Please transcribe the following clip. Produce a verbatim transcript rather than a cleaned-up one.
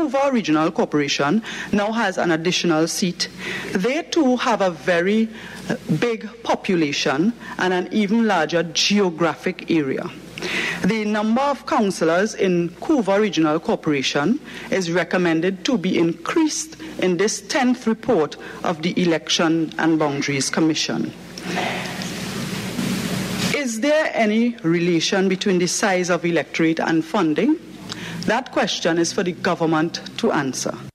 Couva Regional Corporation now has an additional seat. They too have a very big population and an even larger geographic area. The number of councillors in Couva Regional Corporation is recommended to be increased in this tenth report of the Election and Boundaries Commission. Is there any relation between the size of electorate and funding? That question is for the government to answer.